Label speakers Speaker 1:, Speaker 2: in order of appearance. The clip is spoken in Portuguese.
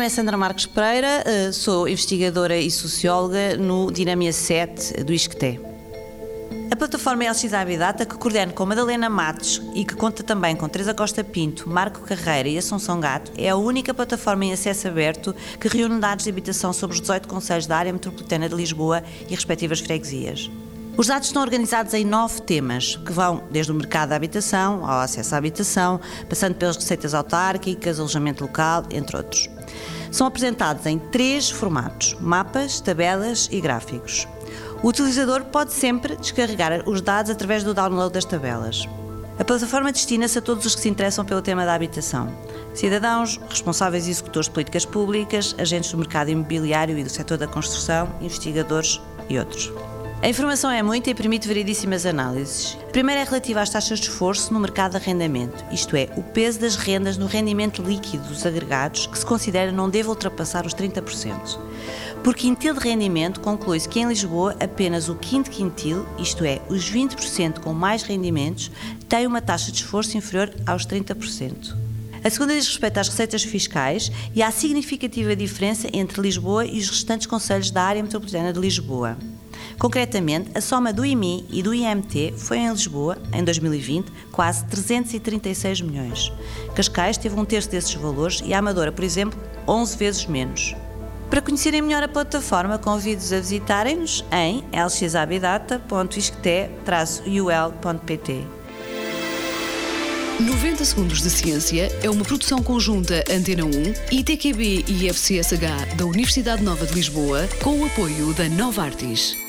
Speaker 1: é Sandra Marques Pereira, sou investigadora e socióloga no Dinâmia 7 do ISCTE. A plataforma LX Habidata, que coordeno com Madalena Matos e que conta também com Teresa Costa Pinto, Marco Carreira e Assunção Gato, é a única plataforma em acesso aberto que reúne dados de habitação sobre os 18 concelhos da área metropolitana de Lisboa e respectivas freguesias. Os dados estão organizados em 9 temas, que vão desde o mercado da habitação ao acesso à habitação, passando pelas receitas autárquicas, alojamento local, entre outros. São apresentados em 3 formatos: mapas, tabelas e gráficos. O utilizador pode sempre descarregar os dados através do download das tabelas. A plataforma destina-se a todos os que se interessam pelo tema da habitação: cidadãos, responsáveis e executores de políticas públicas, agentes do mercado imobiliário e do setor da construção, investigadores e outros. A informação é muita e permite variedíssimas análises. A primeira é relativa às taxas de esforço no mercado de arrendamento, isto é, o peso das rendas no rendimento líquido dos agregados, que se considera não deve ultrapassar os 30%. Por quintil de rendimento, conclui-se que em Lisboa apenas o quinto quintil, isto é, os 20% com mais rendimentos, tem uma taxa de esforço inferior aos 30%. A segunda diz respeito às receitas fiscais e à significativa diferença entre Lisboa e os restantes concelhos da área metropolitana de Lisboa. Concretamente, a soma do IMI e do IMT foi em Lisboa, em 2020, quase 336 milhões. Cascais teve 1/3 desses valores e a Amadora, por exemplo, 11 vezes menos. Para conhecerem melhor a plataforma, convido-os a visitarem-nos em lxhabidata.iscte-ul.pt.
Speaker 2: 90 Segundos de Ciência é uma produção conjunta Antena 1, ITQB e FCSH da Universidade Nova de Lisboa, com o apoio da Novartis.